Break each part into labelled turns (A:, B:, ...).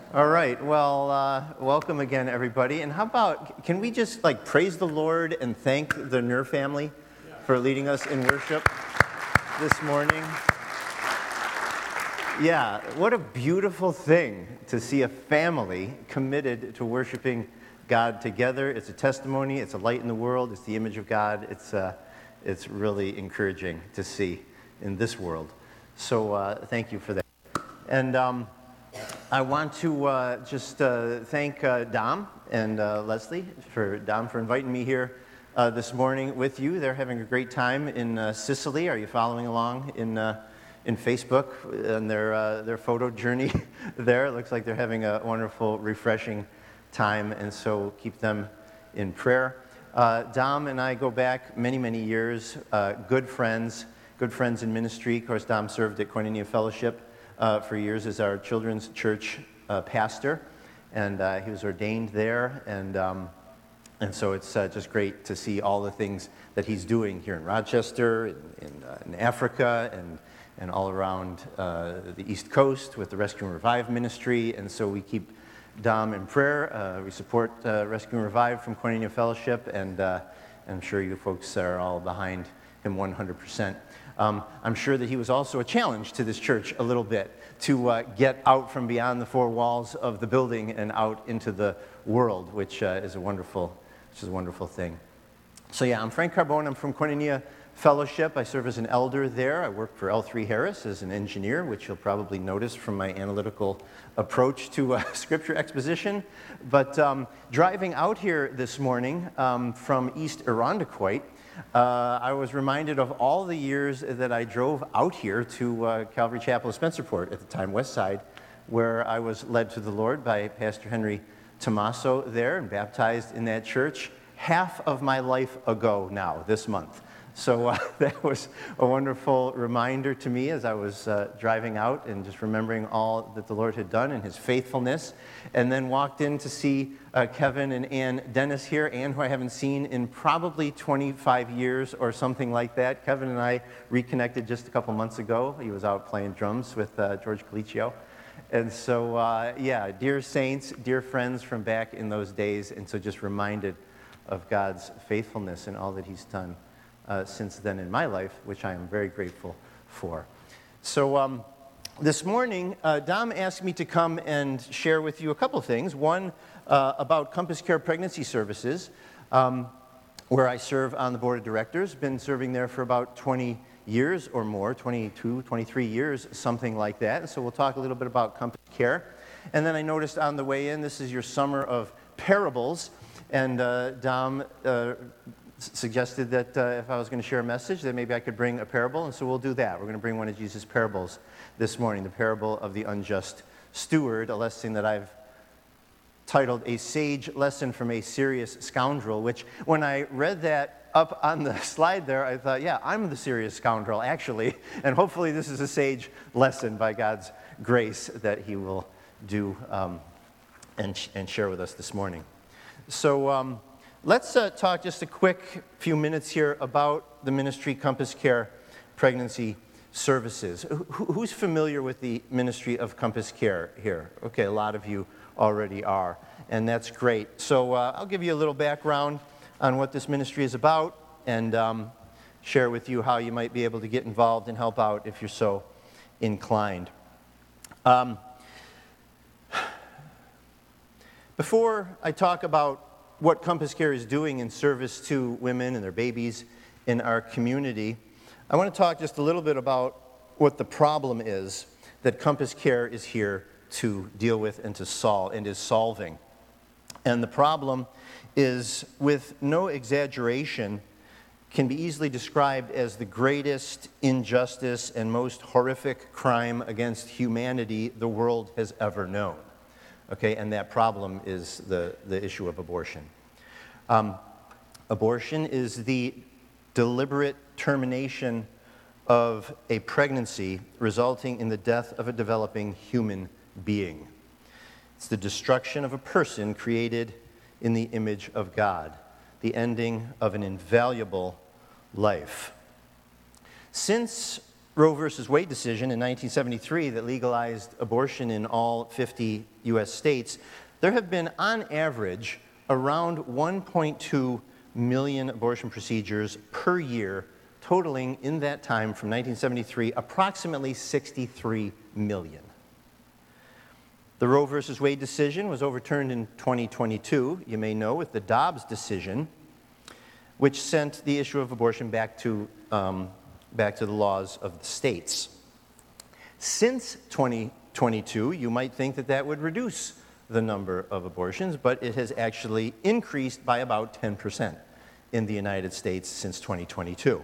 A: All right, well, welcome again, everybody. And how about, can we just praise the Lord and thank the Nur family for leading us in worship this morning? Yeah, what a beautiful thing to see a family committed to worshiping God together. It's a testimony, it's a light in the world, it's the image of God. It's really encouraging to see in this world. So thank you for that. And I want to just thank Dom and Leslie for inviting me here this morning with you. They're having a great time in Sicily. Are you following along in Facebook and their photo journey there? It looks like they're having a wonderful, refreshing time, and so keep them in prayer. Dom and I go back many, many years, good friends in ministry. Of course, Dom served at Koinonia Fellowship for years as our children's church pastor, and he was ordained there, and so it's just great to see all the things that he's doing here in Rochester, in Africa, and all around the East Coast with the Rescue and Revive ministry. And so we keep Dom in prayer. We support Rescue and Revive from Koinonia Fellowship, and I'm sure you folks are all behind him 100%. I'm sure that he was also a challenge to this church a little bit to get out from beyond the four walls of the building and out into the world, which is a wonderful thing. So yeah, I'm Frank Carbone. I'm from Koinonia Fellowship. I serve as an elder there. I work for L3 Harris as an engineer, which you'll probably notice from my analytical approach to scripture exposition. But driving out here this morning from East Irondequoit, I was reminded of all the years that I drove out here to Calvary Chapel of Spencerport, at the time West Side, where I was led to the Lord by Pastor Henry Tomaso there and baptized in that church half of my life ago now, this month. So that was a wonderful reminder to me as I was driving out and just remembering all that the Lord had done and his faithfulness. And then walked in to see Kevin and Ann Dennis here. Ann, who I haven't seen in probably 25 years or something like that. Kevin and I reconnected just a couple months ago. He was out playing drums with George Colicchio. And so, yeah, dear saints, dear friends from back in those days. And so just reminded of God's faithfulness and all that he's done since then in my life, which I am very grateful for. So this morning, Dom asked me to come and share with you a couple of things. One, about Compass Care Pregnancy Services, where I serve on the board of directors. Been serving there for about 20 years or more, 22, 23 years, something like that. And so we'll talk a little bit about Compass Care. And then I noticed on the way in, this is your summer of parables. And Dom suggested that if I was going to share a message, that maybe I could bring a parable, and so we'll do that. We're going to bring one of Jesus' parables this morning, the parable of the unjust steward, a lesson that I've titled A Sage Lesson from a Serious Scoundrel, which when I read that up on the slide there, I thought, yeah, I'm the serious scoundrel, actually, and hopefully this is a sage lesson by God's grace that he will do and share with us this morning. So, let's talk just a quick few minutes here about the ministry Compass Care Pregnancy Services. Who's familiar with the ministry of Compass Care here? Okay, a lot of you already are, and that's great. So I'll give you a little background on what this ministry is about and share with you how you might be able to get involved and help out if you're so inclined. Before I talk about what Compass Care is doing in service to women and their babies in our community, I want to talk just a little bit about what the problem is that Compass Care is here to deal with and to solve and is solving. And the problem is, with no exaggeration, can be easily described as the greatest injustice and most horrific crime against humanity the world has ever known. Okay, and that problem is the issue of abortion. Abortion is the deliberate termination of a pregnancy resulting in the death of a developing human being. It's the destruction of a person created in the image of God, the ending of an invaluable life. Since Roe versus Wade decision in 1973 that legalized abortion in all 50 U.S. states, there have been, on average, around 1.2 million abortion procedures per year, totaling in that time from 1973 approximately 63 million. The Roe versus Wade decision was overturned in 2022, you may know, with the Dobbs decision, which sent the issue of abortion back to the laws of the states. Since 2022, you might think that that would reduce the number of abortions, but it has actually increased by about 10% in the United States since 2022.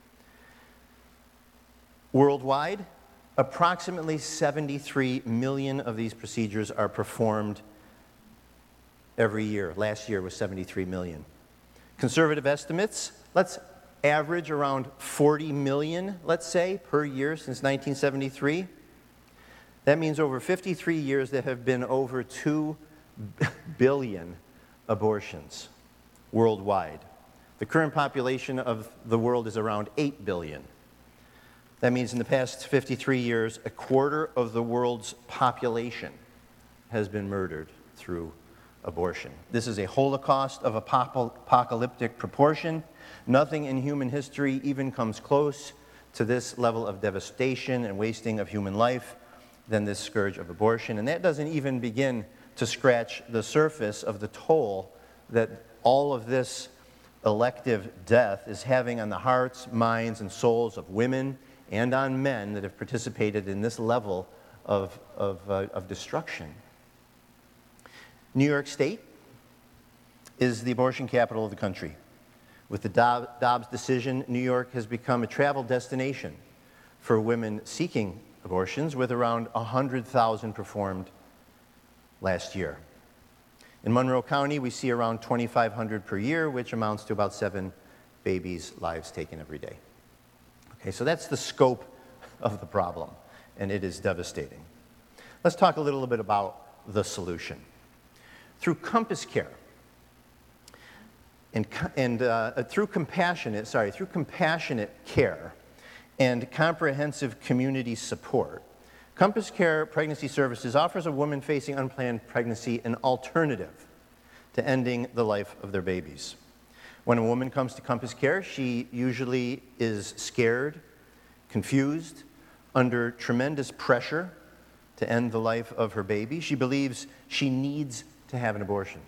A: Worldwide, approximately 73 million of these procedures are performed every year. Last year was 73 million. Conservative estimates, let's average around 40 million, let's say, per year since 1973. That means over 53 years there have been over 2 billion abortions worldwide. The current population of the world is around 8 billion. That means in the past 53 years, a quarter of the world's population has been murdered through abortion. This is a holocaust of apocalyptic proportion. Nothing in human history even comes close to this level of devastation and wasting of human life than this scourge of abortion. And that doesn't even begin to scratch the surface of the toll that all of this elective death is having on the hearts, minds, and souls of women and on men that have participated in this level of destruction. New York State is the abortion capital of the country. With the Dobbs decision, New York has become a travel destination for women seeking abortions, with around 100,000 performed last year. In Monroe County, we see around 2,500 per year, which amounts to about 7 babies' lives taken every day. Okay, so that's the scope of the problem, and it is devastating. Let's talk a little bit about the solution. Through Compass Care through compassionate care and comprehensive community support, Compass Care Pregnancy Services offers a woman facing unplanned pregnancy an alternative to ending the life of their babies. When a woman comes to Compass Care, she usually is scared, confused, under tremendous pressure to end the life of her baby. She believes she needs to have an abortion.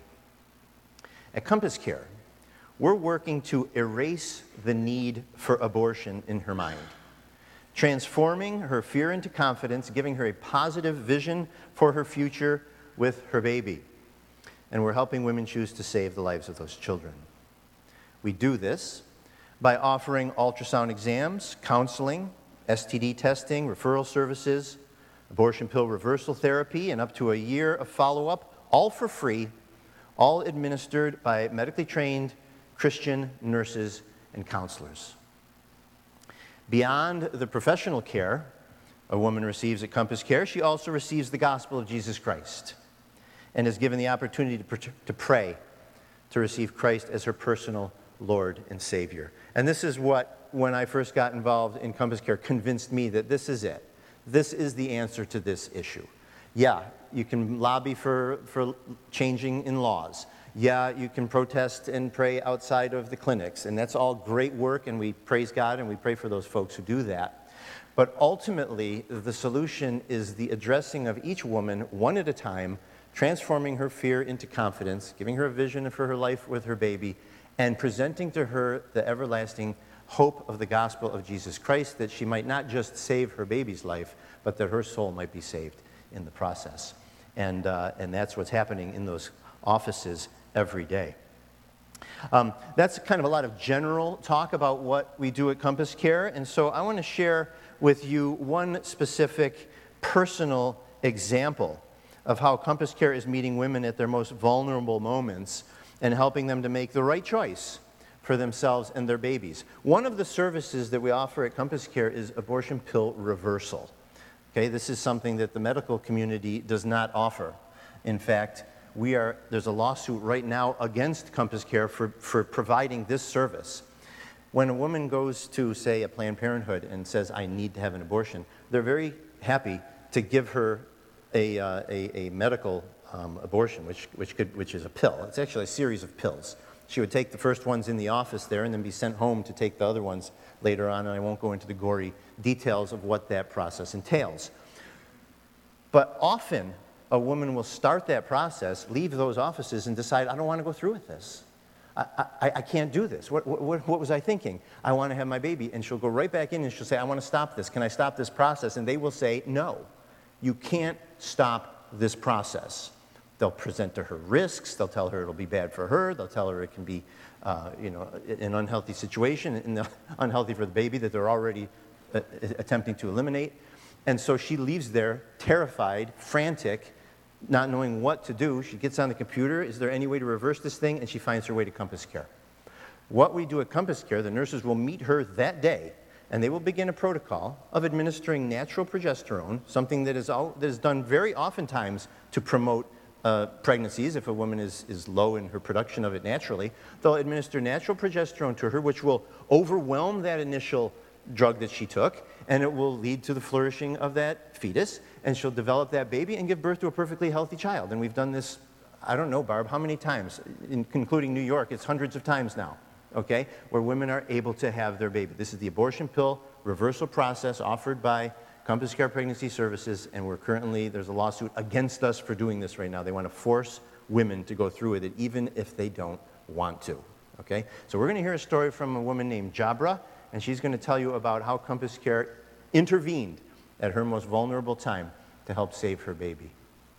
A: At Compass Care, we're working to erase the need for abortion in her mind, transforming her fear into confidence, giving her a positive vision for her future with her baby. And we're helping women choose to save the lives of those children. We do this by offering ultrasound exams, counseling, STD testing, referral services, abortion pill reversal therapy, and up to a year of follow-up, all for free, all administered by medically trained Christian nurses and counselors. Beyond the professional care a woman receives at Compass Care, she also receives the gospel of Jesus Christ and is given the opportunity to pray, to receive Christ as her personal Lord and Savior. And this is what, when I first got involved in Compass Care, convinced me that this is it. This is the answer to this issue. Yeah, you can lobby for changing in laws. Yeah, you can protest and pray outside of the clinics, and that's all great work, and we praise God and we pray for those folks who do that. But ultimately, the solution is the addressing of each woman one at a time, transforming her fear into confidence, giving her a vision for her life with her baby, and presenting to her the everlasting hope of the gospel of Jesus Christ, that she might not just save her baby's life, but that her soul might be saved in the process. And that's what's happening in those offices every day. That's kind of a lot of general talk about what we do at Compass Care, and so I want to share with you one specific personal example of how Compass Care is meeting women at their most vulnerable moments and helping them to make the right choice for themselves and their babies. One of the services that we offer at Compass Care is abortion pill reversal. Okay, this is something that the medical community does not offer. In fact, there's a lawsuit right now against Compass Care for providing this service. When a woman goes to, say, a Planned Parenthood and says, I need to have an abortion, they're very happy to give her a medical abortion, which is a pill. It's actually a series of pills. She would take the first ones in the office there and then be sent home to take the other ones later on, and I won't go into the gory details of what that process entails. But often, a woman will start that process, leave those offices, and decide, I don't want to go through with this. I can't do this. What was I thinking? I want to have my baby. And she'll go right back in and she'll say, I want to stop this. Can I stop this process? And they will say, no, you can't stop this process. They'll present to her risks. They'll tell her it'll be bad for her. They'll tell her it can be an unhealthy situation, and unhealthy for the baby that they're already attempting to eliminate. And so she leaves there terrified, frantic, not knowing what to do. She gets on the computer. Is there any way to reverse this thing? And she finds her way to Compass Care. What we do at Compass Care, the nurses will meet her that day, and they will begin a protocol of administering natural progesterone, something that is done very oftentimes to promote pregnancies. If a woman is low in her production of it naturally, they'll administer natural progesterone to her, which will overwhelm that initial drug that she took, and it will lead to the flourishing of that fetus, and she'll develop that baby and give birth to a perfectly healthy child. And we've done this, I don't know, Barb, how many times, including New York? It's hundreds of times now, okay, where women are able to have their baby. This is the abortion pill reversal process offered by Compass Care Pregnancy Services, and there's a lawsuit against us for doing this right now. They want to force women to go through with it, even if they don't want to, okay? So we're going to hear a story from a woman named Jabra, and she's going to tell you about how Compass Care intervened at her most vulnerable time to help save her baby.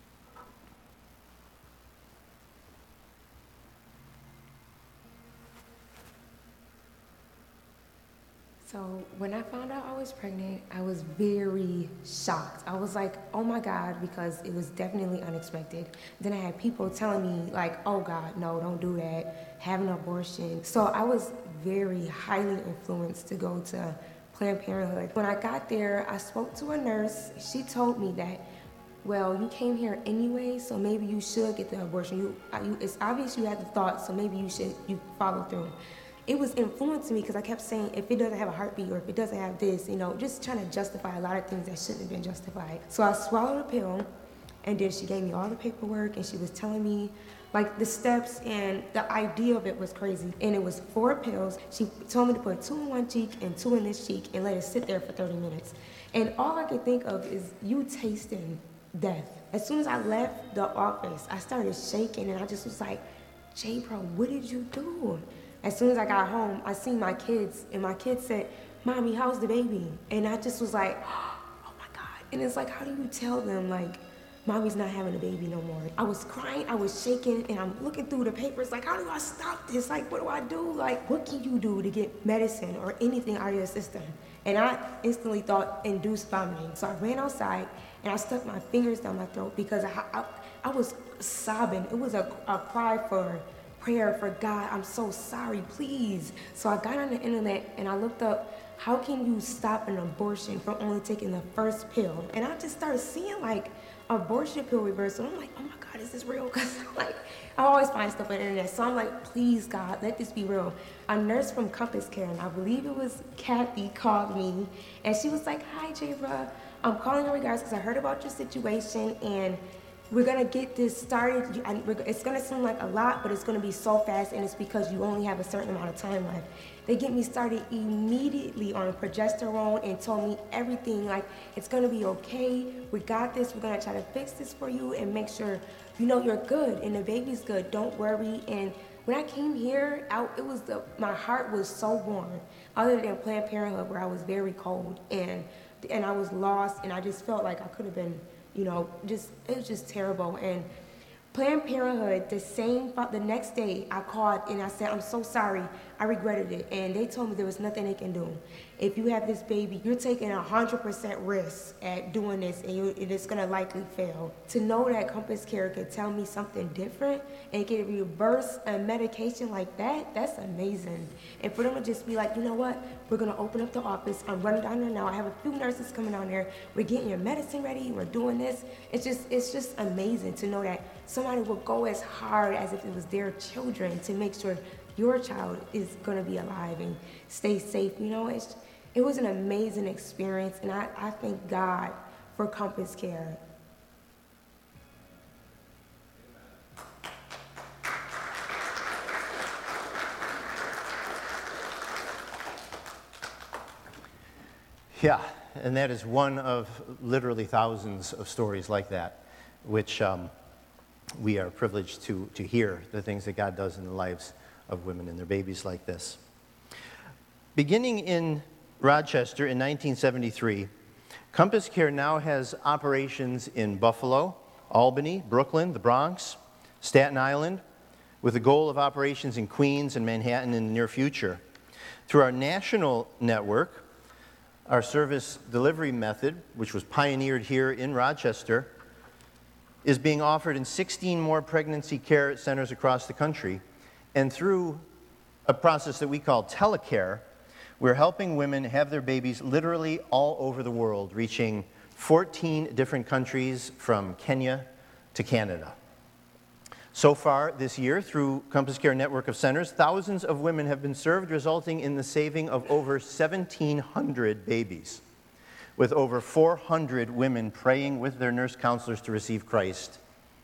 B: So when I found out I was pregnant, I was very shocked. I was like, oh my God, because it was definitely unexpected. Then I had people telling me like, oh God, no, don't do that, have an abortion. So I was very highly influenced to go to Planned Parenthood. When I got there, I spoke to a nurse. She told me that, well, you came here anyway, so maybe you should get the abortion. It's obvious you had the thought, so maybe you follow through. It was influencing me because I kept saying, if it doesn't have a heartbeat or if it doesn't have this, just trying to justify a lot of things that shouldn't have been justified. So I swallowed a pill, and then she gave me all the paperwork, and she was telling me like the steps, and the idea of it was crazy. And it was 4 pills. She told me to put 2 in one cheek and 2 in this cheek and let it sit there for 30 minutes. And all I could think of is you tasting death. As soon as I left the office, I started shaking, and I just was like, J-Bro, what did you do? As soon as I got home, I seen my kids, and my kids said, Mommy, how's the baby? And I just was like, oh my God. And it's like, how do you tell them, like, Mommy's not having a baby no more? I was crying, I was shaking, and I'm looking through the papers, like, how do I stop this? Like, what do I do? Like, what can you do to get medicine or anything out of your system? And I instantly thought induced vomiting. So I ran outside, and I stuck my fingers down my throat because I was sobbing. It was a cry for prayer for God, I'm so sorry, please. So I got on the internet and I looked up, how can you stop an abortion from only taking the first pill? And I just started seeing like abortion pill reversal. I'm like, oh my God, is this real? Because like, I always find stuff on the internet. So I'm like, please God, let this be real. A nurse from Compass Care, and I believe it was Kathy, called me, and she was like, hi, J-Bra, I'm calling in regards because I heard about your situation, and we're gonna get this started. It's gonna seem like a lot, but it's gonna be so fast, and it's because you only have a certain amount of time left. They get me started immediately on progesterone and told me everything, like, it's gonna be okay, we got this, we're gonna try to fix this for you and make sure you're good and the baby's good, don't worry. And when I came here, my heart was so warm, other than Planned Parenthood where I was very cold and I was lost, and I just felt like I could have been, it was just terrible. And Planned Parenthood, the next day I called and I said, I'm so sorry, I regretted it. And they told me there was nothing they can do. If you have this baby, you're taking 100% risk at doing this, and it's gonna likely fail. To know that Compass Care could tell me something different and can reverse a medication like that, that's amazing. And for them to just be like, you know what, we're gonna open up the office, I'm running down there now, I have a few nurses coming down there, we're getting your medicine ready, we're doing this. It's just amazing to know that somebody will go as hard as if it was their children to make sure your child is going to be alive and stay safe. It was an amazing experience, and I thank God for Compass Care.
A: Yeah, and that is one of literally thousands of stories like that, which we are privileged to hear the things that God does in the lives of women and their babies like this. Beginning in Rochester in 1973, Compass Care now has operations in Buffalo, Albany, Brooklyn, the Bronx, Staten Island, with the goal of operations in Queens and Manhattan in the near future. Through our national network, our service delivery method, which was pioneered here in Rochester, is being offered in 16 more pregnancy care centers across the country. And through a process that we call telecare, we're helping women have their babies literally all over the world, reaching 14 different countries from Kenya to Canada. So far this year, through Compass Care network of centers, thousands of women have been served, resulting in the saving of over 1,700 babies, with over 400 women praying with their nurse counselors to receive Christ.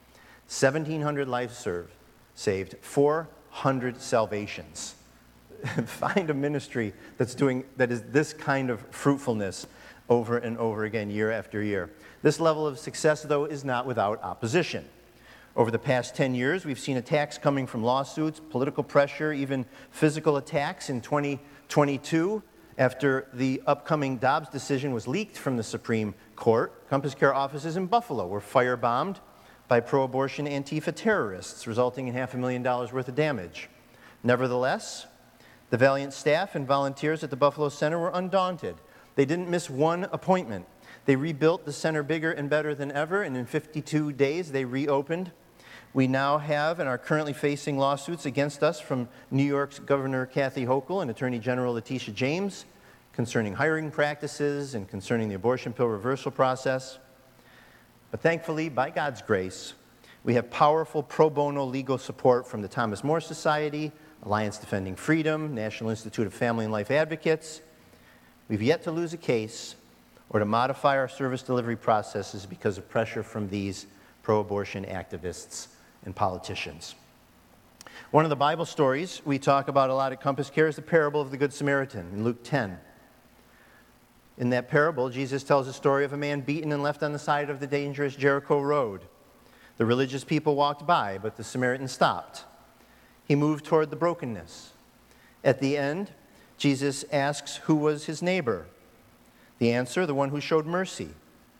A: 1,700 lives saved, 400 salvations. Find a ministry that is this kind of fruitfulness over and over again, year after year. This level of success, though, is not without opposition. Over the past 10 years, we've seen attacks coming from lawsuits, political pressure, even physical attacks. In 2022, after the upcoming Dobbs decision was leaked from the Supreme Court, Compass Care offices in Buffalo were firebombed by pro-abortion Antifa terrorists, resulting in $500,000 worth of damage. Nevertheless, the valiant staff and volunteers at the Buffalo Center were undaunted. They didn't miss one appointment. They rebuilt the center bigger and better than ever, and in 52 days, they reopened. We now have and are currently facing lawsuits against us from New York's Governor Kathy Hochul and Attorney General Letitia James concerning hiring practices and concerning the abortion pill reversal process. But thankfully, by God's grace, we have powerful pro bono legal support from the Thomas More Society, Alliance Defending Freedom, National Institute of Family and Life Advocates. We've yet to lose a case or to modify our service delivery processes because of pressure from these pro-abortion activists and politicians. One of the Bible stories we talk about a lot at Compass Care is the parable of the Good Samaritan in Luke 10. In that parable, Jesus tells the story of a man beaten and left on the side of the dangerous Jericho road. The religious people walked by, but the Samaritan stopped. He moved toward the brokenness. At the end, Jesus asks who was his neighbor. The answer, the one who showed mercy.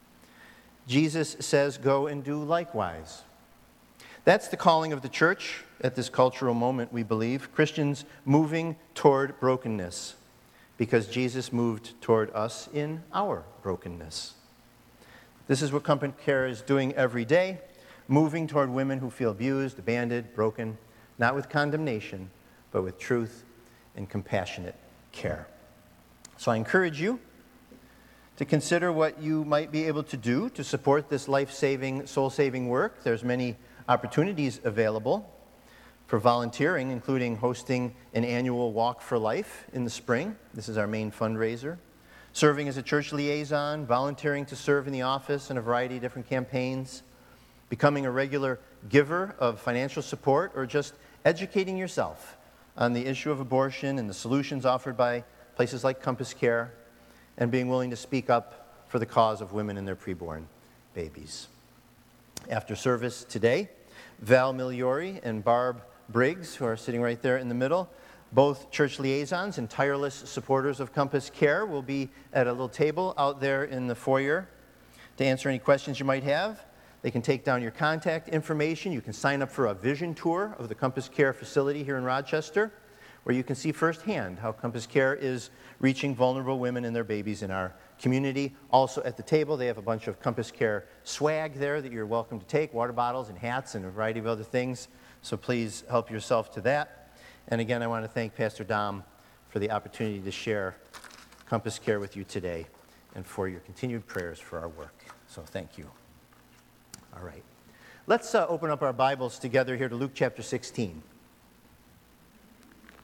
A: Jesus says, go and do likewise. That's the calling of the church at this cultural moment, we believe. Christians moving toward brokenness because Jesus moved toward us in our brokenness. This is what Compass Care is doing every day, moving toward women who feel abused, abandoned, broken, not with condemnation, but with truth and compassionate care. So I encourage you to consider what you might be able to do to support this life-saving, soul-saving work. There's many opportunities available for volunteering, including hosting an annual Walk for Life in the spring. This is our main fundraiser. Serving as a church liaison, volunteering to serve in the office in a variety of different campaigns, becoming a regular giver of financial support, or just educating yourself on the issue of abortion and the solutions offered by places like Compass Care, and being willing to speak up for the cause of women and their preborn babies. After service today, Val Migliori and Barb Briggs, who are sitting right there in the middle, both church liaisons and tireless supporters of Compass Care, will be at a little table out there in the foyer to answer any questions you might have. They can take down your contact information. You can sign up for a vision tour of the Compass Care facility here in Rochester, where you can see firsthand how Compass Care is reaching vulnerable women and their babies in our community. Also at the table, they have a bunch of Compass Care swag there that you're welcome to take, water bottles and hats and a variety of other things. So please help yourself to that. And again, I want to thank Pastor Dom for the opportunity to share Compass Care with you today and for your continued prayers for our work. So thank you. All right. Let's open up our Bibles together here to Luke chapter 16.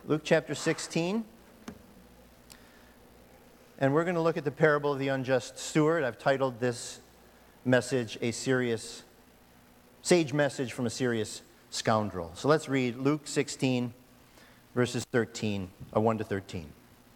A: Luke chapter 16. And we're going to look at the parable of the unjust steward. I've titled this message, A Serious Sage Message from a Serious Scoundrel. So let's read Luke 16, verses 1 to 13.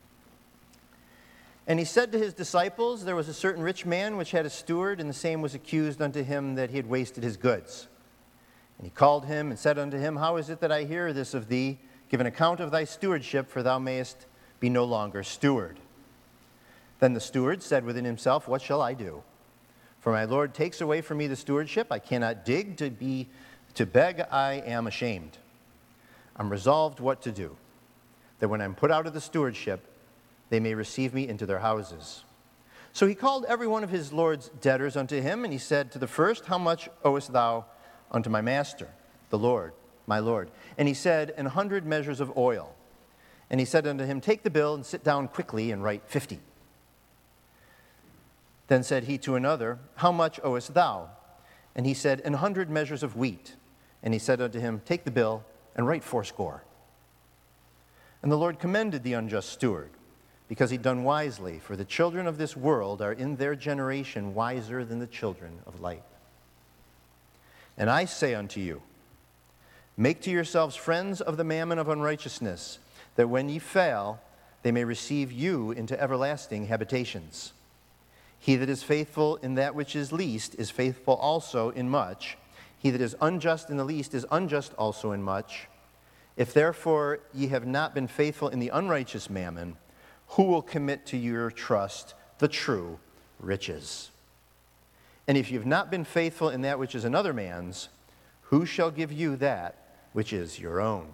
A: And he said to his disciples, there was a certain rich man which had a steward, and the same was accused unto him that he had wasted his goods. And he called him and said unto him, How is it that I hear this of thee? Give an account of thy stewardship, for thou mayest be no longer steward. Then the steward said within himself, What shall I do? For my Lord takes away from me the stewardship. I cannot dig to beg, I am ashamed. I'm resolved what to do, that when I'm put out of the stewardship, they may receive me into their houses. So he called every one of his Lord's debtors unto him, and he said to the first, How much owest thou unto my master, the Lord, my Lord? And he said, 100 measures of oil. And he said unto him, Take the bill and sit down quickly and write 50. Then said he to another, How much owest thou? And he said, 100 measures of wheat. And he said unto him, Take the bill and write 80. And the Lord commended the unjust steward, because he'd done wisely, for the children of this world are in their generation wiser than the children of light. And I say unto you, make to yourselves friends of the mammon of unrighteousness, that when ye fail, they may receive you into everlasting habitations. He that is faithful in that which is least is faithful also in much. He that is unjust in the least is unjust also in much. If therefore ye have not been faithful in the unrighteous mammon, who will commit to your trust the true riches? And if you have not been faithful in that which is another man's, who shall give you that which is your own?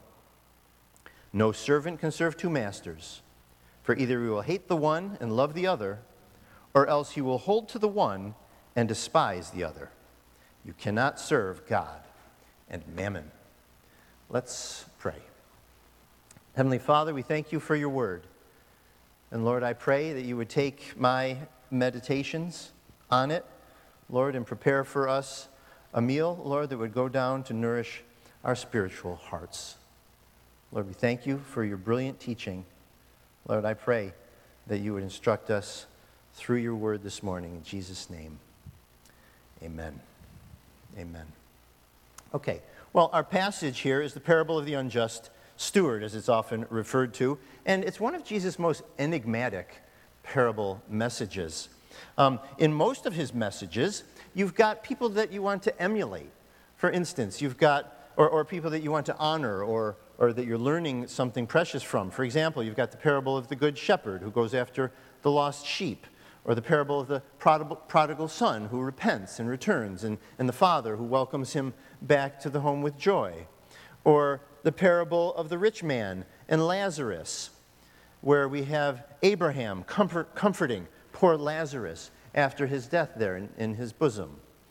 A: No servant can serve two masters, for either he will hate the one and love the other, or else he will hold to the one and despise the other. You cannot serve God and mammon. Let's pray. Heavenly Father, we thank you for your word. And Lord, I pray that you would take my meditations on it, Lord, and prepare for us a meal, Lord, that would go down to nourish our spiritual hearts. Lord, we thank you for your brilliant teaching. Lord, I pray that you would instruct us through your word this morning. In Jesus' name, amen. Amen. Okay, well, our passage here is the parable of the unjust steward, as it's often referred to, and it's one of Jesus' most enigmatic parable messages. In most of his messages, you've got people that you want to emulate. For instance, you've got, or people that you want to honor, or that you're learning something precious from. For example, you've got the parable of the good shepherd who goes after the lost sheep, or the parable of the prodigal son who repents and returns, and the father who welcomes him back to the home with joy, or the parable of the rich man and Lazarus, where we have Abraham comforting poor Lazarus after his death there in his bosom.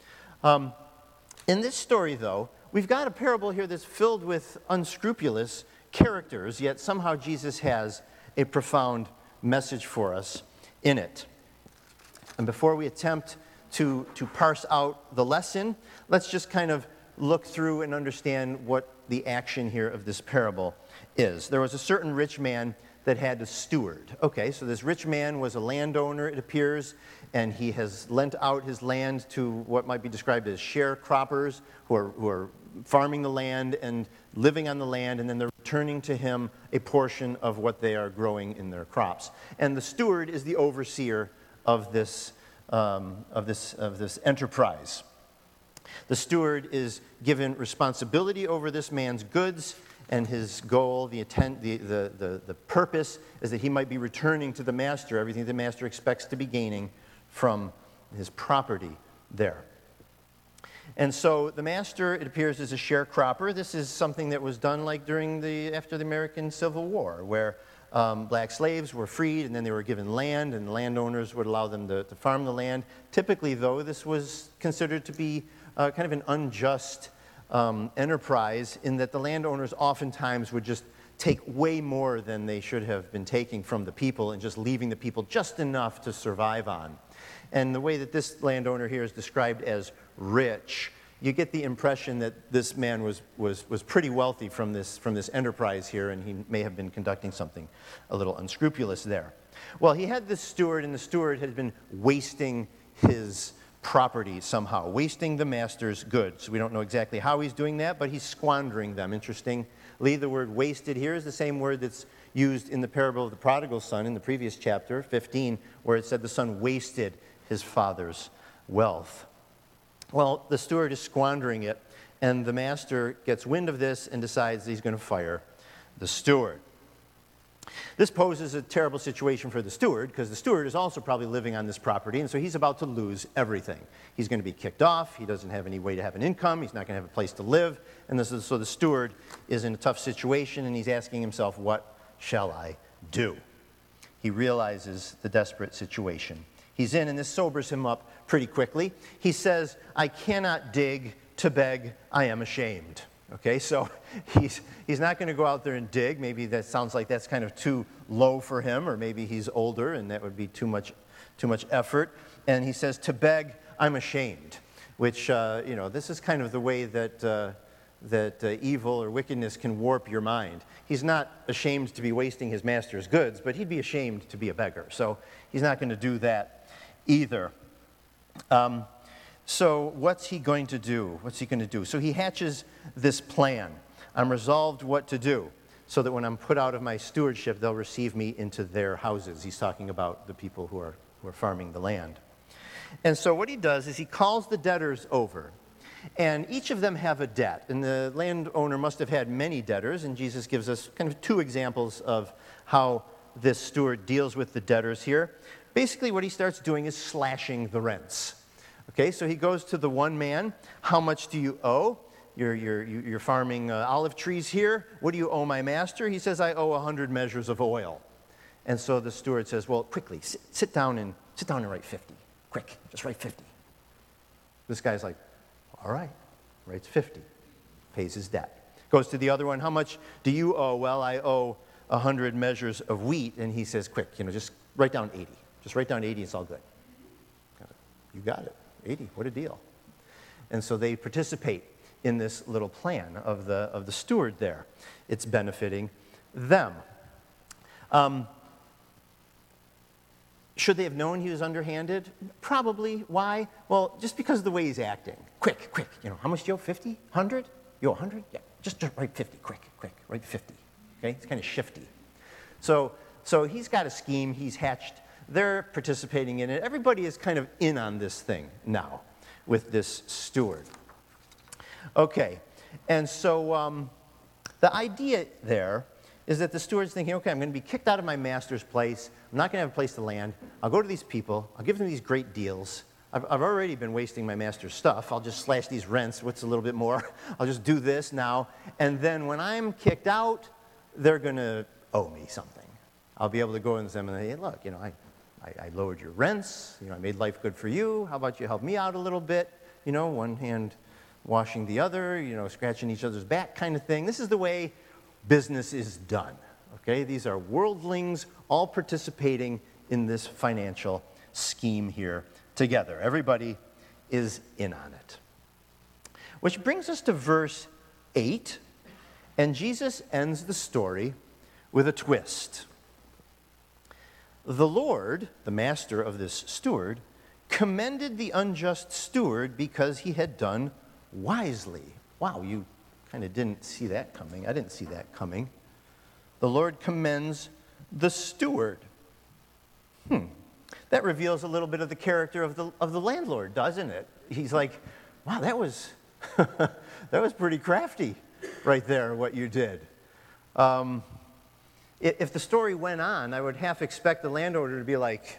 A: In this story, though, we've got a parable here that's filled with unscrupulous characters, yet somehow Jesus has a profound message for us in it. And before we attempt to parse out the lesson, let's just kind of look through and understand what the action here of this parable is. There was a certain rich man that had a steward. Okay, so this rich man was a landowner, it appears, and he has lent out his land to what might be described as sharecroppers who are farming the land and living on the land, and then they're returning to him a portion of what they are growing in their crops. And the steward is the overseer of this enterprise. The steward is given responsibility over this man's goods, and his goal, the purpose, is that he might be returning to the master everything the master expects to be gaining from his property there. And so the master, it appears, is a sharecropper. This is something that was done like after the American Civil War, where black slaves were freed, and then they were given land, and landowners would allow them to farm the land. Typically, though, this was considered to be kind of an unjust enterprise, in that the landowners oftentimes would just take way more than they should have been taking from the people and just leaving the people just enough to survive on. And the way that this landowner here is described as rich, you get the impression that this man was pretty wealthy from this enterprise here, and he may have been conducting something a little unscrupulous there. Well, he had this steward, and the steward had been wasting his property somehow, wasting the master's goods. We don't know exactly how he's doing that, but he's squandering them. Interestingly, the word wasted here is the same word that's used in the parable of the prodigal son in the previous chapter, 15, where it said the son wasted his father's wealth. Well, the steward is squandering it, and the master gets wind of this and decides he's going to fire the steward. This poses a terrible situation for the steward, because the steward is also probably living on this property, and so he's about to lose everything. He's going to be kicked off. He doesn't have any way to have an income. He's not going to have a place to live. And so the steward is in a tough situation, and he's asking himself, what shall I do? He realizes the desperate situation he's in, and this sobers him up pretty quickly. He says, I cannot dig to beg, I am ashamed. Okay, so he's not going to go out there and dig. Maybe that sounds like that's kind of too low for him, or maybe he's older and that would be too much effort. And he says, to beg, I'm ashamed, which, this is kind of the way that evil or wickedness can warp your mind. He's not ashamed to be wasting his master's goods, but he'd be ashamed to be a beggar. So he's not going to do that either. So what's he going to do? So he hatches this plan. I'm resolved what to do, so that when I'm put out of my stewardship, they'll receive me into their houses. He's talking about the people who are farming the land. And so what he does is he calls the debtors over. And each of them have a debt. And the landowner must have had many debtors. And Jesus gives us kind of two examples of how this steward deals with the debtors here. Basically, what he starts doing is slashing the rents. Okay, so he goes to the one man. How much do you owe? You're farming olive trees here. What do you owe my master? He says, I owe 100 measures of oil. And so the steward says, well, quickly, sit down and write 50. Quick, just write 50. This guy's like, all right, writes 50. Pays his debt. Goes to the other one. How much do you owe? Well, I owe 100 measures of wheat. And he says, quick, just write down 80. Just write down 80, it's all good. You got it. 80, what a deal. And so they participate in this little plan of the steward there. It's benefiting them. Should they have known he was underhanded? Probably. Why? Well, just because of the way he's acting. Quick, how much do you owe? 50? 100? You owe 100? Yeah, just write 50, quick, write 50. Okay, it's kind of shifty. So he's got a scheme, he's hatched. They're participating in it. Everybody is kind of in on this thing now with this steward. Okay, and so the idea there is that the steward's thinking, okay, I'm going to be kicked out of my master's place. I'm not going to have a place to land. I'll go to these people. I'll give them these great deals. I've already been wasting my master's stuff. I'll just slash these rents. What's a little bit more? I'll just do this now. And then when I'm kicked out, they're going to owe me something. I'll be able to go in to them and say, hey, look, I lowered your rents, I made life good for you. How about you help me out a little bit? One hand washing the other, scratching each other's back kind of thing. This is the way business is done, okay? These are worldlings all participating in this financial scheme here together. Everybody is in on it. Which brings us to verse 8, and Jesus ends the story with a twist. The Lord, the master of this steward, commended the unjust steward because he had done wisely. Wow, you kind of didn't see that coming. I didn't see that coming. The Lord commends the steward. That reveals a little bit of the character of the landlord, doesn't it? He's like, wow, that was pretty crafty right there, what you did. If the story went on, I would half expect the landowner to be like,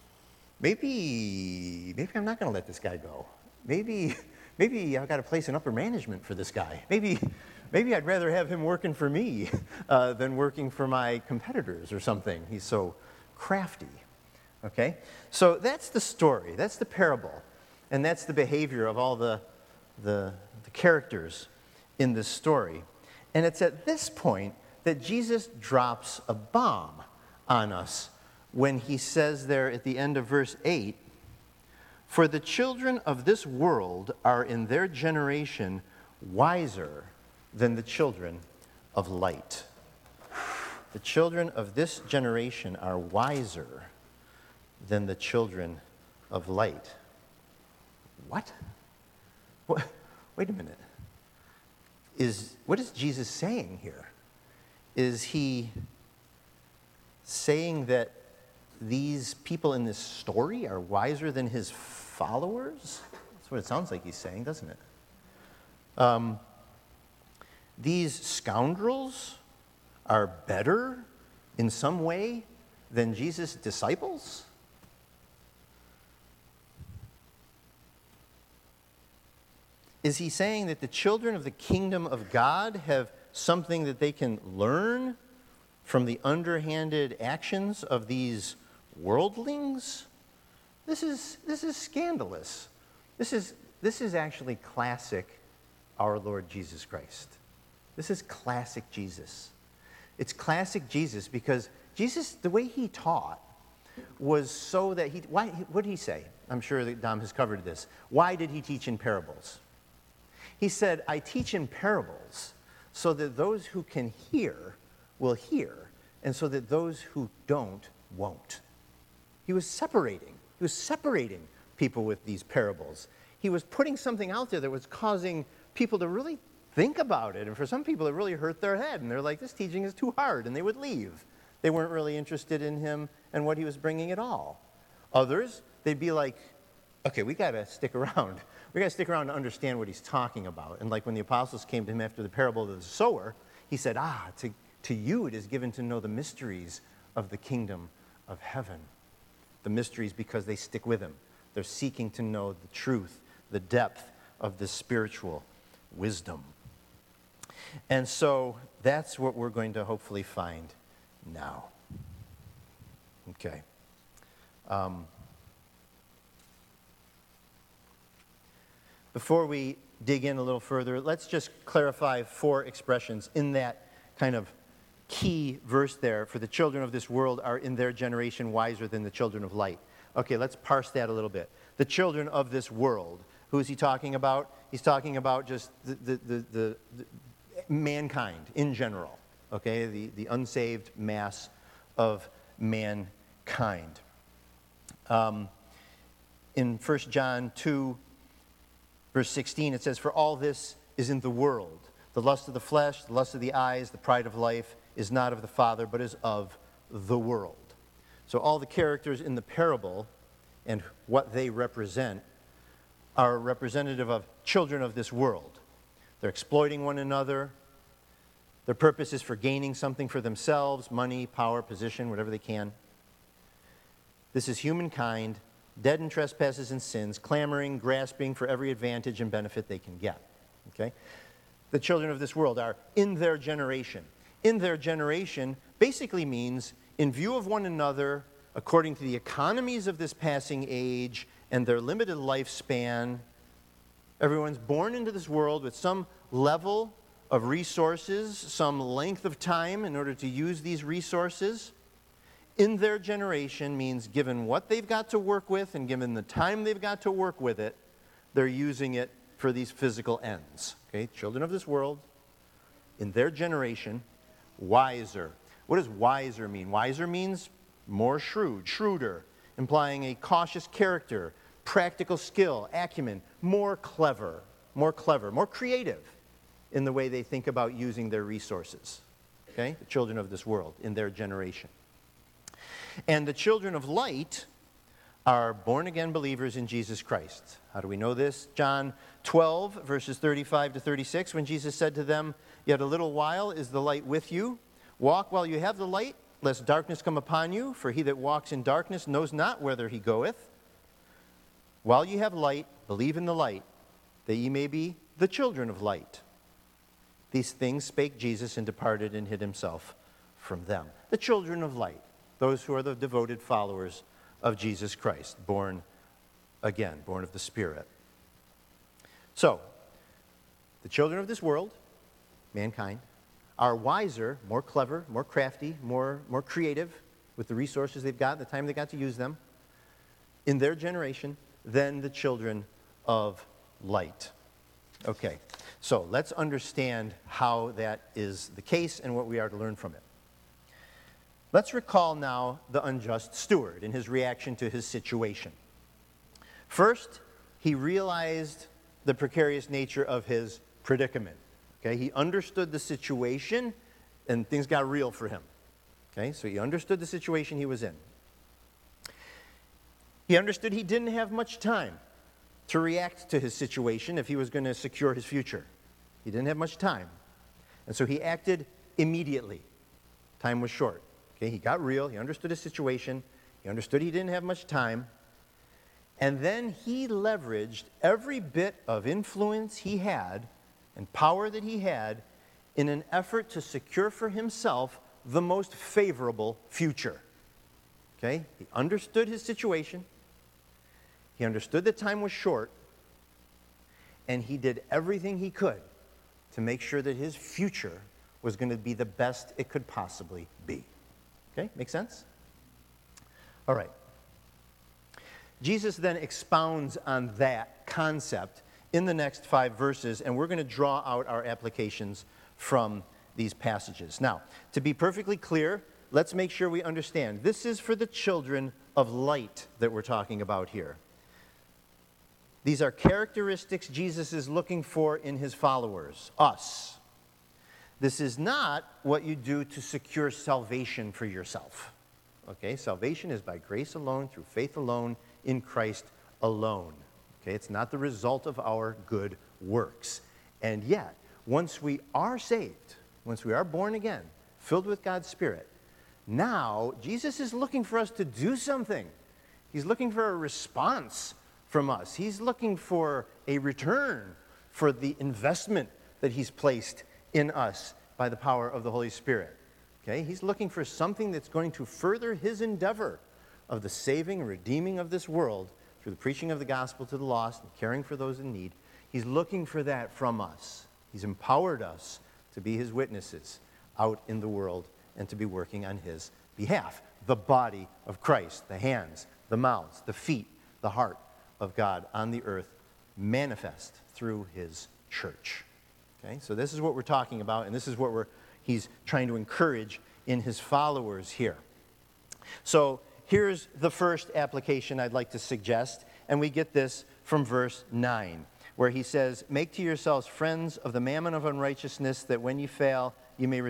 A: maybe I'm not going to let this guy go. Maybe I've got to place in upper management for this guy. Maybe I'd rather have him working for me than working for my competitors or something. He's so crafty. Okay? So that's the story. That's the parable. And that's the behavior of all the characters in this story. And it's at this point that Jesus drops a bomb on us when he says there at the end of verse 8, For the children of this world are in their generation wiser than the children of light. The children of this generation are wiser than the children of light. What? Wait a minute. What is Jesus saying here? Is he saying that these people in this story are wiser than his followers? That's what it sounds like he's saying, doesn't it? These scoundrels are better in some way than Jesus' disciples? Is he saying that the children of the kingdom of God have something that they can learn from the underhanded actions of these worldlings? This is scandalous. This is actually classic our Lord Jesus Christ. This is classic Jesus. It's classic Jesus because Jesus, the way he taught, was so that what did he say? I'm sure that Dom has covered this. Why did he teach in parables? He said, I teach in parables so that those who can hear will hear, and so that those who don't won't. He was separating people with these parables. He was putting something out there that was causing people to really think about it. And for some people, it really hurt their head. And they're like, this teaching is too hard. And they would leave. They weren't really interested in him and what he was bringing at all. Others, they'd be like, okay, we got to stick around. We got to stick around to understand what he's talking about. And like when the apostles came to him after the parable of the sower, he said, to you it is given to know the mysteries of the kingdom of heaven. The mysteries because they stick with him. They're seeking to know the truth, the depth of the spiritual wisdom. And so that's what we're going to hopefully find now. Okay. Before we dig in a little further, let's just clarify 4 expressions in that kind of key verse there. For the children of this world are in their generation wiser than the children of light. Okay, let's parse that a little bit. The children of this world. Who is he talking about? He's talking about just the mankind in general. Okay, the unsaved mass of mankind. In 1 John 2, verse 16, it says, for all this is in the world. The lust of the flesh, the lust of the eyes, the pride of life is not of the Father, but is of the world. So all the characters in the parable and what they represent are representative of children of this world. They're exploiting one another. Their purpose is for gaining something for themselves, money, power, position, whatever they can. This is humankind, dead in trespasses and sins, clamoring, grasping for every advantage and benefit they can get. Okay? The children of this world are in their generation. In their generation basically means in view of one another, according to the economies of this passing age and their limited lifespan. Everyone's born into this world with some level of resources, some length of time in order to use these resources. In their generation means given what they've got to work with and given the time they've got to work with it, they're using it for these physical ends. Okay, children of this world, in their generation, wiser. What does wiser mean? Wiser means more shrewder, implying a cautious character, practical skill, acumen, more clever, more creative in the way they think about using their resources. Okay? The children of this world in their generation. And the children of light are born-again believers in Jesus Christ. How do we know this? John 12, verses 35 to 36, when Jesus said to them, yet a little while is the light with you. Walk while you have the light, lest darkness come upon you, for he that walks in darkness knows not whither he goeth. While ye have light, believe in the light, that ye may be the children of light. These things spake Jesus and departed and hid himself from them. The children of light, those who are the devoted followers of Jesus Christ, born again, born of the Spirit. So, the children of this world, mankind, are wiser, more clever, more crafty, more creative with the resources they've got, the time they got to use them, in their generation than the children of light. Okay, so let's understand how that is the case and what we are to learn from it. Let's recall now the unjust steward and his reaction to his situation. First, he realized the precarious nature of his predicament. Okay, he understood the situation and things got real for him. Okay, so he understood the situation he was in. He understood he didn't have much time to react to his situation if he was going to secure his future. He didn't have much time. And so he acted immediately. Time was short. Okay, he got real. He understood his situation. He understood he didn't have much time. And then he leveraged every bit of influence he had and power that he had in an effort to secure for himself the most favorable future. Okay, he understood his situation. He understood that time was short, and he did everything he could to make sure that his future was going to be the best it could possibly be. Okay, make sense? All right. Jesus then expounds on that concept in the next 5 verses, and we're going to draw out our applications from these passages. Now, to be perfectly clear, let's make sure we understand. This is for the children of light that we're talking about here. These are characteristics Jesus is looking for in his followers, us. This is not what you do to secure salvation for yourself. Okay, salvation is by grace alone, through faith alone, in Christ alone. Okay, it's not the result of our good works. And yet, once we are saved, once we are born again, filled with God's Spirit, now Jesus is looking for us to do something. He's looking for a response from us. He's looking for a return for the investment that he's placed in us by the power of the Holy Spirit. Okay? He's looking for something that's going to further his endeavor of the saving and redeeming of this world through the preaching of the gospel to the lost and caring for those in need. He's looking for that from us. He's empowered us to be his witnesses out in the world and to be working on his behalf. The body of Christ, the hands, the mouths, the feet, the heart of God on the earth manifest through his church. Okay, so this is what we're talking about, and this is what he's trying to encourage in his followers here. So here's the first application I'd like to suggest, and we get this from verse 9, where he says, "Make to yourselves friends of the mammon of unrighteousness, that when you fail, they may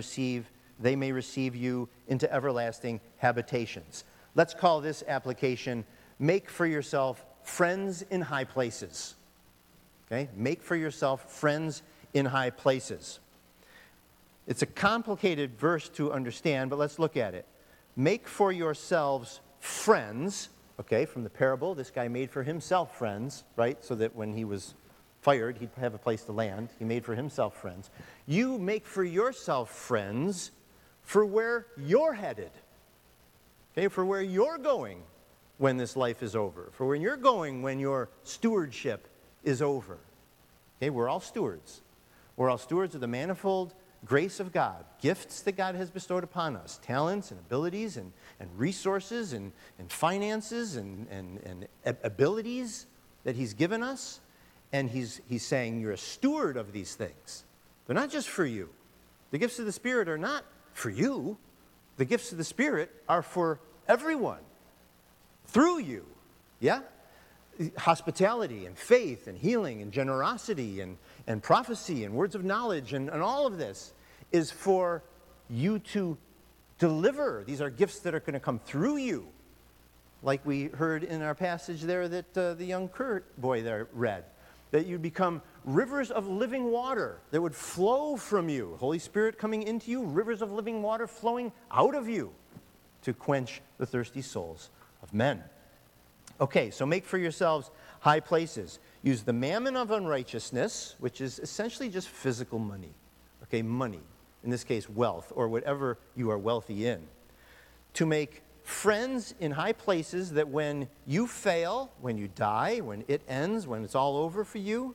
A: receive you into everlasting habitations." Let's call this application, "Make for yourself friends in high places." Okay? Make for yourself friends in high places. It's a complicated verse to understand, but let's look at it. Make for yourselves friends. Okay, from the parable, this guy made for himself friends, right? So that when he was fired, he'd have a place to land. He made for himself friends. You make for yourself friends for where you're headed. Okay, for where you're going when this life is over, for where you're going when your stewardship is over. Okay, we're all stewards. We're all stewards of the manifold grace of God, gifts that God has bestowed upon us, talents and abilities and resources and finances and abilities that he's given us. And he's saying you're a steward of these things. They're not just for you. The gifts of the Spirit are not for you. The gifts of the Spirit are for everyone. Through you, yeah? Hospitality and faith and healing and generosity and prophecy and words of knowledge and all of this is for you to deliver. These are gifts that are going to come through you. Like we heard in our passage there that the young Kurt boy there read. That you'd become rivers of living water that would flow from you. Holy Spirit coming into you, rivers of living water flowing out of you to quench the thirsty souls of men. Okay, so make for yourselves high places. Use the mammon of unrighteousness, which is essentially just physical money. Okay, money. In this case, wealth, or whatever you are wealthy in. To make friends in high places that when you fail, when you die, when it ends, when it's all over for you,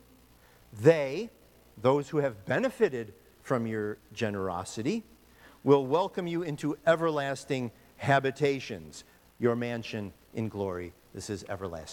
A: those who have benefited from your generosity, will welcome you into everlasting habitations, your mansion in glory. This is everlasting.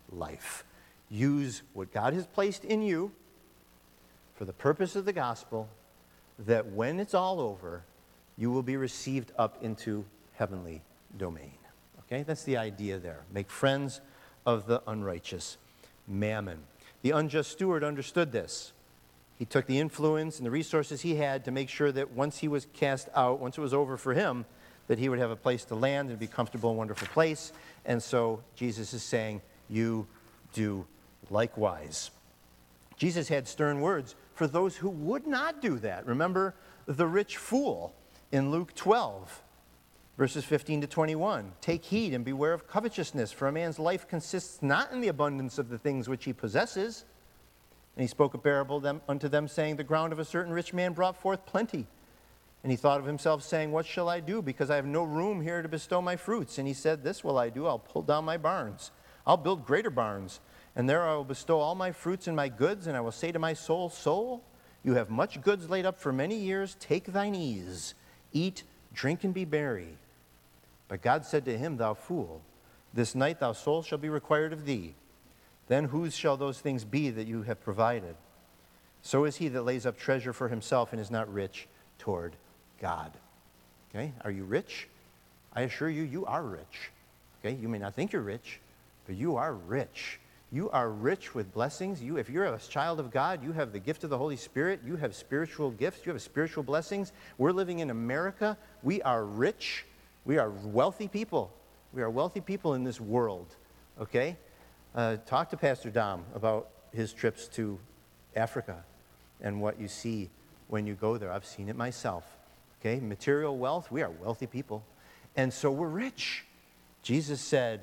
A: life. Use what God has placed in you for the purpose of the gospel, that when it's all over, you will be received up into heavenly domain. Okay, that's the idea there. Make friends of the unrighteous mammon. The unjust steward understood this. He took the influence and the resources he had to make sure that once he was cast out, once it was over for him, that he would have a place to land and be comfortable and wonderful place. And so Jesus is saying, you do likewise. Jesus had stern words for those who would not do that. Remember the rich fool in Luke 12, verses 15 to 21. Take heed and beware of covetousness, for a man's life consists not in the abundance of the things which he possesses. And he spoke a parable unto them, saying, the ground of a certain rich man brought forth plenty. And he thought of himself, saying, what shall I do? Because I have no room here to bestow my fruits. And he said, this will I do, I'll pull down my barns. I'll build greater barns, and there I will bestow all my fruits and my goods, and I will say to my soul, soul, you have much goods laid up for many years, take thine ease, eat, drink, and be merry. But God said to him, thou fool, this night thy soul shall be required of thee. Then whose shall those things be that you have provided? So is he that lays up treasure for himself and is not rich toward God. Okay, are you rich? I assure you, you are rich. Okay, you may not think you're rich, but you are rich. You are rich with blessings. If you're a child of God, you have the gift of the Holy Spirit. You have spiritual gifts. You have spiritual blessings. We're living in America. We are rich. We are wealthy people. We are wealthy people in this world. Okay? Talk to Pastor Dom about his trips to Africa and what you see when you go there. I've seen it myself. Okay? Material wealth, we are wealthy people. And so we're rich. Jesus said,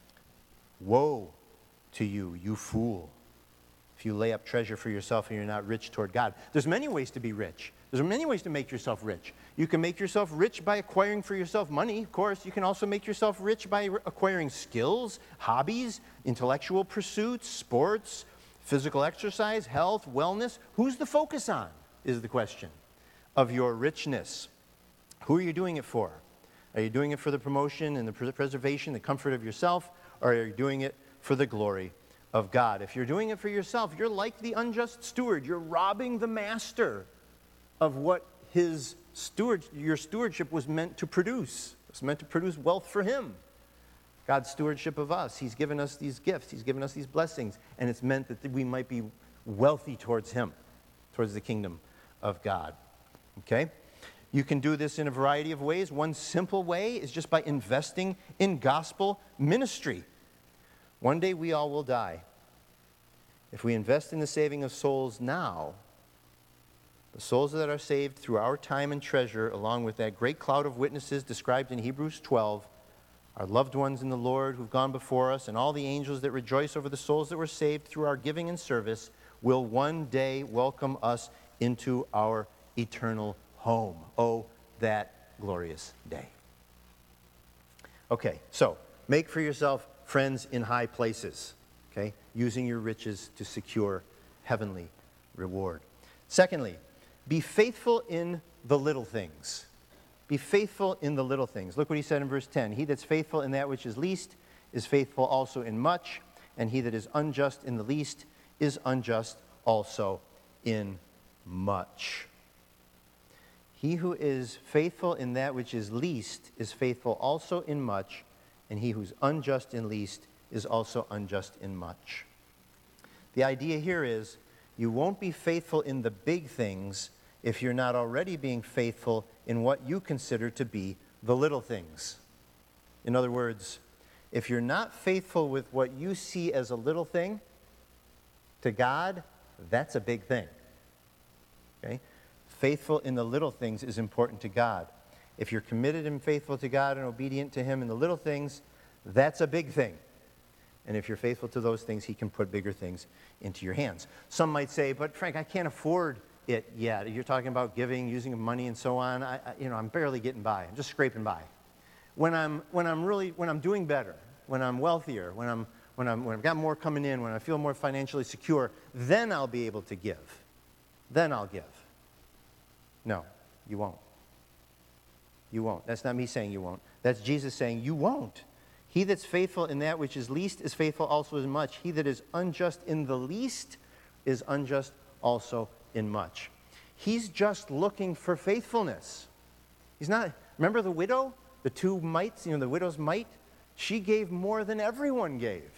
A: woe to you, you fool, if you lay up treasure for yourself and you're not rich toward God. There's many ways to be rich. There's many ways to make yourself rich. You can make yourself rich by acquiring for yourself money, of course. You can also make yourself rich by acquiring skills, hobbies, intellectual pursuits, sports, physical exercise, health, wellness. Who's the focus on, is the question, of your richness? Who are you doing it for? Are you doing it for the promotion and the preservation, the comfort of yourself, or are you doing it for the glory of God? If you're doing it for yourself, you're like the unjust steward. You're robbing the master of what your stewardship was meant to produce. It was meant to produce wealth for him. God's stewardship of us. He's given us these gifts. He's given us these blessings. And it's meant that we might be wealthy towards him, towards the kingdom of God. Okay? You can do this in a variety of ways. One simple way is just by investing in gospel ministry. One day we all will die. If we invest in the saving of souls now, the souls that are saved through our time and treasure, along with that great cloud of witnesses described in Hebrews 12, our loved ones in the Lord who've gone before us, and all the angels that rejoice over the souls that were saved through our giving and service, will one day welcome us into our eternal home. Oh, that glorious day. Okay, so make for yourself friends in high places, okay, using your riches to secure heavenly reward. Secondly, be faithful in the little things. Be faithful in the little things. Look what he said in verse 10. He that's faithful in that which is least is faithful also in much, and he that is unjust in the least is unjust also in much. He who is faithful in that which is least is faithful also in much, and he who's unjust in least is also unjust in much. The idea here is you won't be faithful in the big things if you're not already being faithful in what you consider to be the little things. In other words, if you're not faithful with what you see as a little thing, to God, that's a big thing. Okay? Faithful in the little things is important to God. If you're committed and faithful to God and obedient to him in the little things, that's a big thing. And if you're faithful to those things, he can put bigger things into your hands. Some might say, but Frank, I can't afford it yet. You're talking about giving, using money, and so on. I'm barely getting by. I'm just scraping by. When I'm doing better, when I'm wealthier, when I've got more coming in, when I feel more financially secure, then I'll be able to give. Then I'll give. No, you won't. You won't. That's not me saying you won't. That's Jesus saying you won't. He that's faithful in that which is least is faithful also in much. He that is unjust in the least is unjust also in much. He's just looking for faithfulness. He's not, remember the widow? The two mites, the widow's mite? She gave more than everyone gave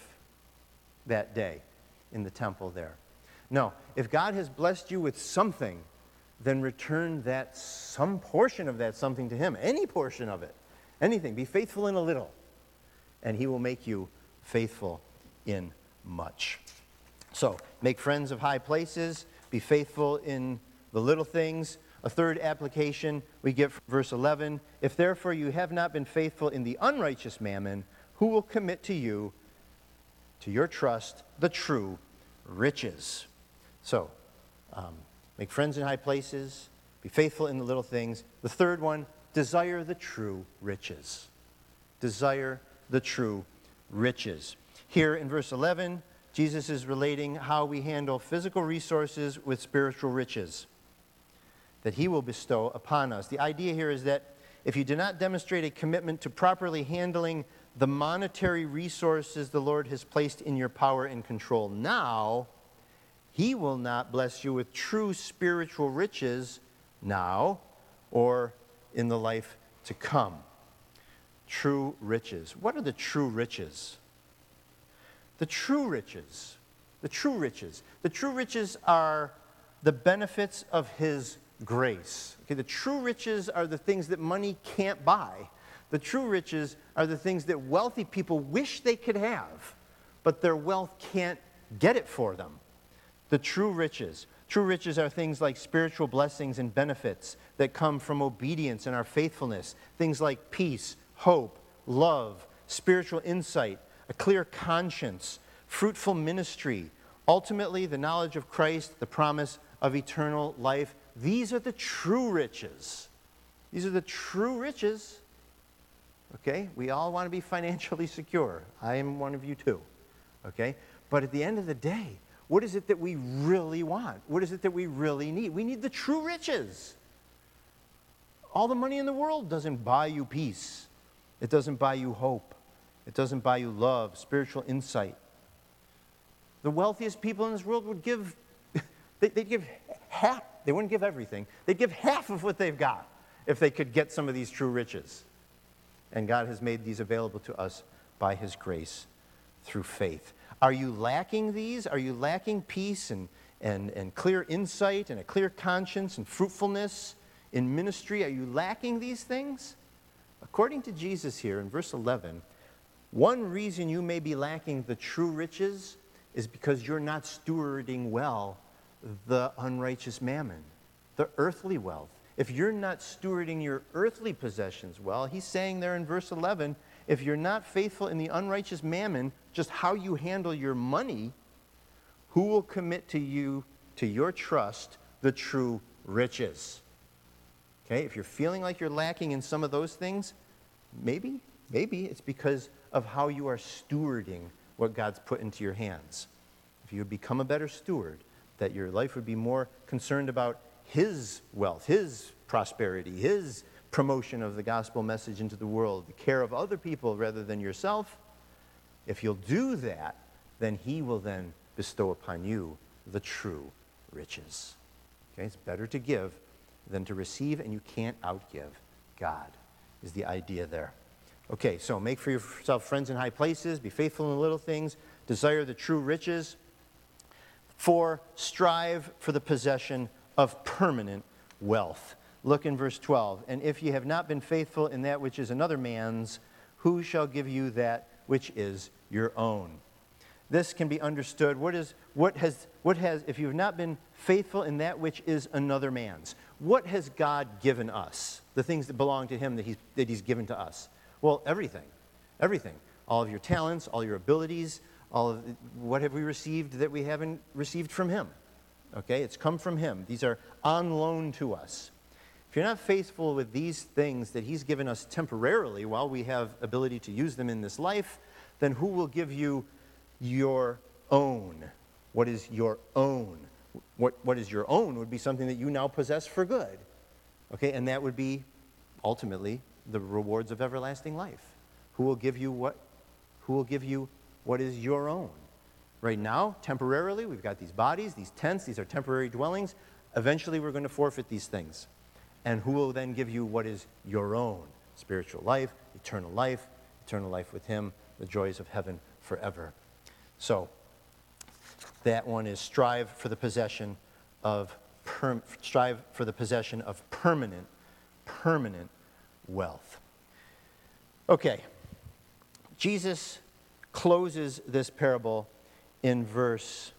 A: that day in the temple there. No, if God has blessed you with something, then return that some portion of that something to him. Any portion of it. Anything. Be faithful in a little, and he will make you faithful in much. So, make friends of high places. Be faithful in the little things. A third application we get from verse 11. If therefore you have not been faithful in the unrighteous mammon, who will commit to you, to your trust, the true riches? So, make friends in high places. Be faithful in the little things. The third one, desire the true riches. Desire the true riches. Here in verse 11, Jesus is relating how we handle physical resources with spiritual riches that he will bestow upon us. The idea here is that if you do not demonstrate a commitment to properly handling the monetary resources the Lord has placed in your power and control now, he will not bless you with true spiritual riches now or in the life to come. True riches. What are the true riches? The true riches. The true riches. The true riches are the benefits of his grace. Okay, the true riches are the things that money can't buy. The true riches are the things that wealthy people wish they could have, but their wealth can't get it for them. The true riches. True riches are things like spiritual blessings and benefits that come from obedience and our faithfulness. Things like peace, hope, love, spiritual insight, a clear conscience, fruitful ministry, ultimately the knowledge of Christ, the promise of eternal life. These are the true riches. These are the true riches. Okay? We all want to be financially secure. I am one of you too. Okay? But at the end of the day, what is it that we really want? What is it that we really need? We need the true riches. All the money in the world doesn't buy you peace. It doesn't buy you hope. It doesn't buy you love, spiritual insight. The wealthiest people in this world would give, they'd give half. They wouldn't give everything. They'd give half of what they've got if they could get some of these true riches. And God has made these available to us by his grace through faith. Are you lacking these? Are you lacking peace and clear insight and a clear conscience and fruitfulness in ministry? Are you lacking these things? According to Jesus here in verse 11, one reason you may be lacking the true riches is because you're not stewarding well the unrighteous mammon, the earthly wealth. If you're not stewarding your earthly possessions well, he's saying there in verse 11, if you're not faithful in the unrighteous mammon, just how you handle your money, who will commit to you, to your trust, the true riches? Okay, if you're feeling like you're lacking in some of those things, maybe it's because of how you are stewarding what God's put into your hands. If you would become a better steward, that your life would be more concerned about his wealth, his prosperity, his promotion of the gospel message into the world, the care of other people rather than yourself. If you'll do that, then he will then bestow upon you the true riches. Okay, it's better to give than to receive, and you can't outgive God, is the idea there. Okay, so make for yourself friends in high places, be faithful in the little things, desire the true riches. 4, strive for the possession of permanent wealth. Look in verse 12. And if ye have not been faithful in that which is another man's, who shall give you that which is your own? This can be understood. If you have not been faithful in that which is another man's, what has God given us? The things that belong to him that he's given to us. Well, everything. Everything. All of your talents, all your abilities, what have we received that we haven't received from him? Okay, it's come from him. These are on loan to us. If you're not faithful with these things that he's given us temporarily while we have ability to use them in this life, then who will give you your own? What is your own? What is your own would be something that you now possess for good. Okay, and that would be ultimately the rewards of everlasting life. Who will give you what who will give you what is your own. Right now, temporarily, we've got these bodies, these tents, these are temporary dwellings. Eventually, we're going to forfeit these things. And who will then give you what is your own? Spiritual life eternal life with him, the joys of heaven forever. So, that one is strive for the possession of permanent wealth. Okay, Jesus closes this parable in verse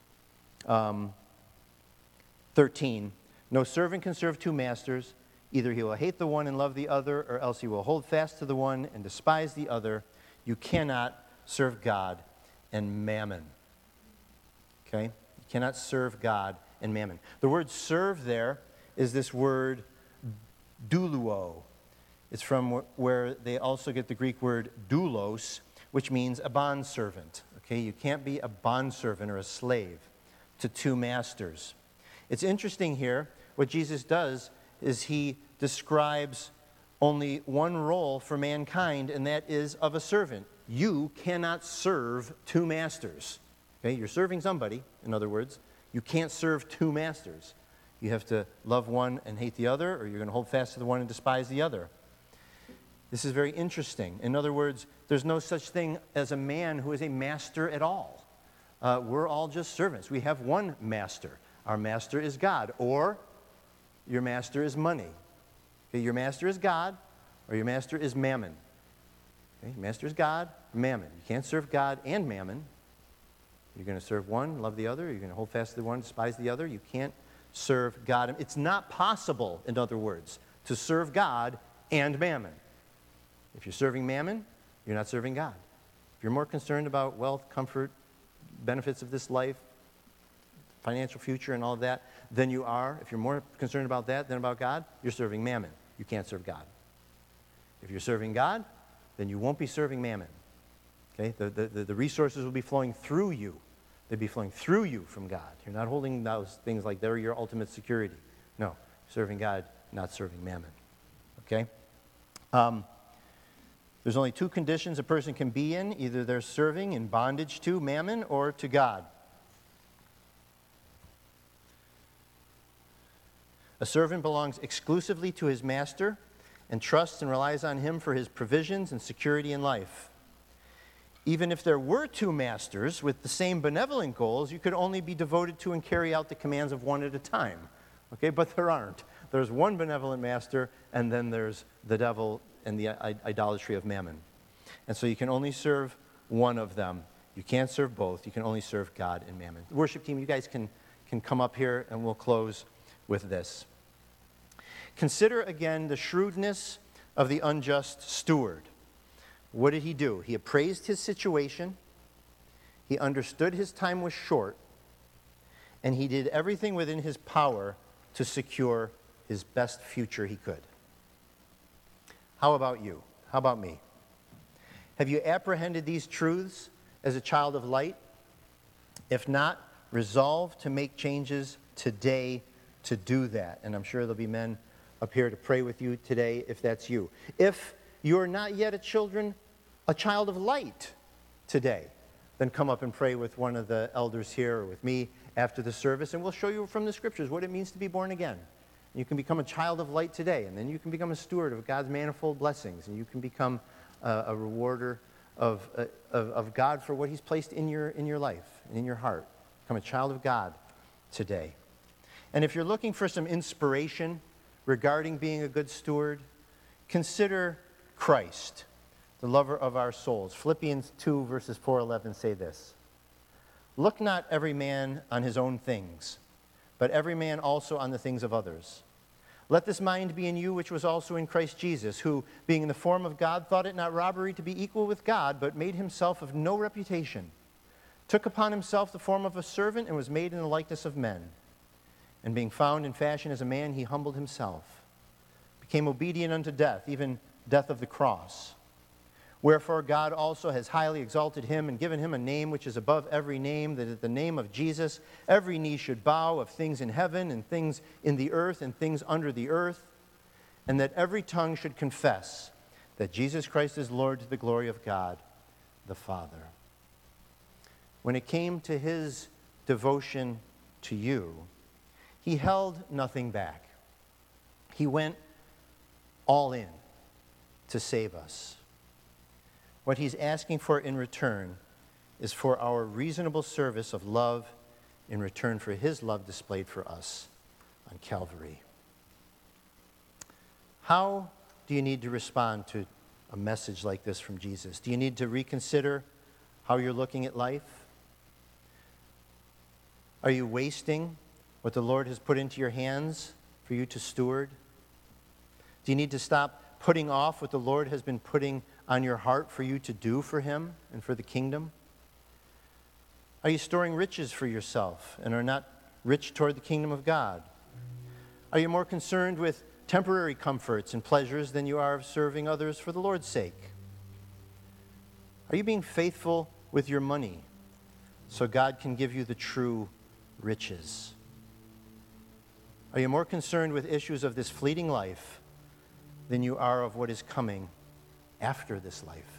A: 13. No servant can serve two masters. Either he will hate the one and love the other, or else he will hold fast to the one and despise the other. You cannot serve God and mammon. Okay? You cannot serve God and mammon. The word serve there is this word douluo. It's from where they also get the Greek word doulos, which means a bondservant. Okay? You can't be a bondservant or a slave to two masters. It's interesting here, what Jesus does is he describes only one role for mankind, and that is of a servant. You cannot serve two masters. Okay? You're serving somebody, in other words. You can't serve two masters. You have to love one and hate the other, or you're going to hold fast to the one and despise the other. This is very interesting. In other words, there's no such thing as a man who is a master at all. We're all just servants. We have one master. Our master is God, or your master is money. Okay, your master is God, or your master is mammon. Okay, your master is God, mammon. You can't serve God and mammon. You're going to serve one, love the other. You're going to hold fast to the one, despise the other. You can't serve God. It's not possible, in other words, to serve God and mammon. If you're serving mammon, you're not serving God. If you're more concerned about wealth, comfort, benefits of this life, financial future and all of that, than you are, if you're more concerned about that than about God, you're serving mammon. You can't serve God. If you're serving God, then you won't be serving mammon. Okay? The resources will be flowing through you. They'll be flowing through you from God. You're not holding those things like they're your ultimate security. No, serving God, not serving mammon. Okay? There's only two conditions a person can be in. Either they're serving in bondage to mammon or to God. A servant belongs exclusively to his master and trusts and relies on him for his provisions and security in life. Even if there were two masters with the same benevolent goals, you could only be devoted to and carry out the commands of one at a time. Okay, but there aren't. There's one benevolent master, and then there's the devil and the idolatry of mammon. And so you can only serve one of them. You can't serve both. You can only serve God and mammon. The worship team, you guys can come up here, and we'll close with this. Consider again the shrewdness of the unjust steward. What did he do? He appraised his situation, he understood his time was short, and he did everything within his power to secure his best future he could. How about you? How about me? Have you apprehended these truths as a child of light? If not, resolve to make changes today to do that. And I'm sure there'll be men up here to pray with you today if that's you. If you're not yet a child of light today, then come up and pray with one of the elders here or with me after the service, and we'll show you from the scriptures what it means to be born again. You can become a child of light today, and then you can become a steward of God's manifold blessings, and you can become a rewarder of God for what he's placed in your life and in your heart. Become a child of God today. And if you're looking for some inspiration regarding being a good steward, consider Christ, the lover of our souls. Philippians 2 verses 4-11 say this: Look not every man on his own things, but every man also on the things of others. Let this mind be in you, which was also in Christ Jesus, who, being in the form of God, thought it not robbery to be equal with God, but made himself of no reputation, took upon himself the form of a servant, and was made in the likeness of men. And being found in fashion as a man, he humbled himself, became obedient unto death, even death of the cross. Wherefore God also has highly exalted him and given him a name which is above every name, that at the name of Jesus every knee should bow, of things in heaven and things in the earth and things under the earth, and that every tongue should confess that Jesus Christ is Lord, to the glory of God the Father. When it came to his devotion to you, he held nothing back. He went all in to save us. What he's asking for in return is for our reasonable service of love in return for his love displayed for us on Calvary. How do you need to respond to a message like this from Jesus? Do you need to reconsider how you're looking at life? Are you wasting what the Lord has put into your hands for you to steward? Do you need to stop putting off what the Lord has been putting on your heart for you to do for him and for the kingdom? Are you storing riches for yourself and are not rich toward the kingdom of God? Are you more concerned with temporary comforts and pleasures than you are of serving others for the Lord's sake? Are you being faithful with your money so God can give you the true riches? Are you more concerned with issues of this fleeting life than you are of what is coming after this life?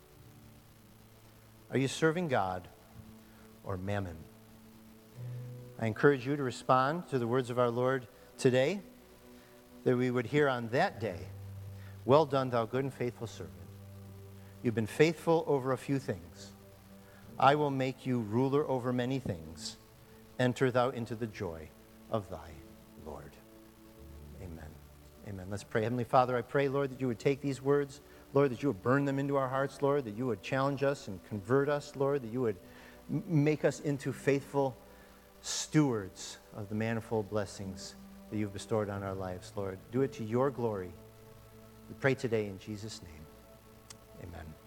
A: Are you serving God or mammon? I encourage you to respond to the words of our Lord today, that we would hear on that day, "Well done, thou good and faithful servant. You've been faithful over a few things. I will make you ruler over many things. Enter thou into the joy of thy Lord." Amen. Amen. Let's pray. Heavenly Father, I pray, Lord, that you would take these words, Lord, that you would burn them into our hearts, Lord, that you would challenge us and convert us, Lord, that you would make us into faithful stewards of the manifold blessings that you've bestowed on our lives, Lord. Do it to your glory. We pray today in Jesus' name. Amen.